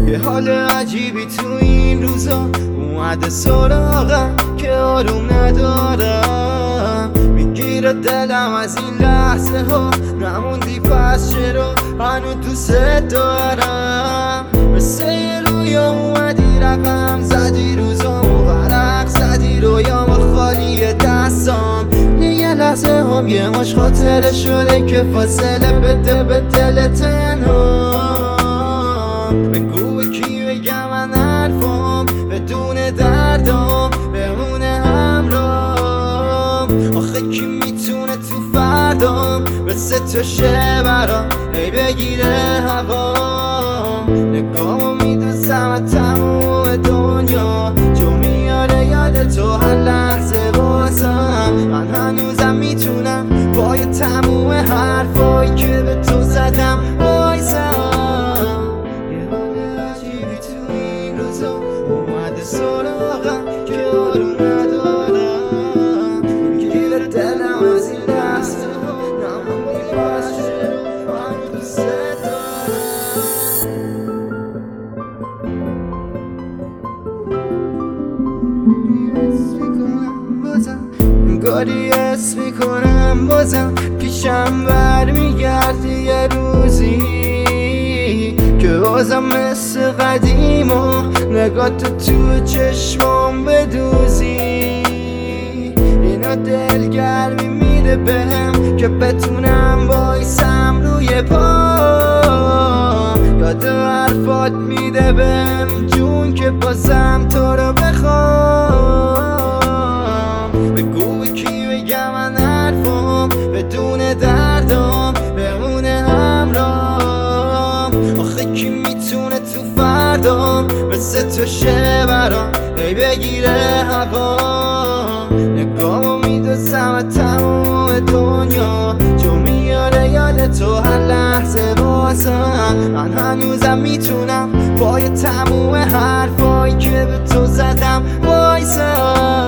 یه حال عجیبی تو این روزا اومده سراغم که آروم ندارم. میگیره دلم از این لحظه ها، نموندی پس چرا هنو دوست دارم. مثل یه رویا اومدی رقم زدی روزامو ورق زدی، رویام خالی دستام. یه لحظه هم یه مش خاطره شده که فاصله بده به دل تنهام. بگو به کی بگم من حرفام بدون دردام بمونه همرام. آخه کی میتونه تو فردام مثل تو شه برام هی بگیره هوام. نگاهمو میدوزم از تموم دنیا، جو میاره یاد تو هر لحظه بازم. من هنوزم میتونم با یه تموم حرفایی که به تو زدم بایزم. یه حال عجیبی تو این روزا اومده سراغم که آروم ندارم. میگیره دلم از این لحظه ها، نموندی پس چرا هنو دوست دارم. گاری اسم میکنم بازم پیشم برمیگردی یه روزی که بازم مثل قدیم و نگاه تو چشمام بدوزی. اینا دلگرمی میده بهم که بتونم بایسم روی پا. یاد حرفات میده بهم جون که بازم تو رو بخوام. بگو به کی بگم من حرفام بدون دردام بمونه همرام. آخه کی میتونه تو فردام مثل تو شه برام هی بگیره هوام. نگاهمو میدوزم از تموم دنیا، جو میاره یاد تو هر لحظه بازم. من هنوزم میتونم با یه تموم حرفایی که به تو زدم بایزم.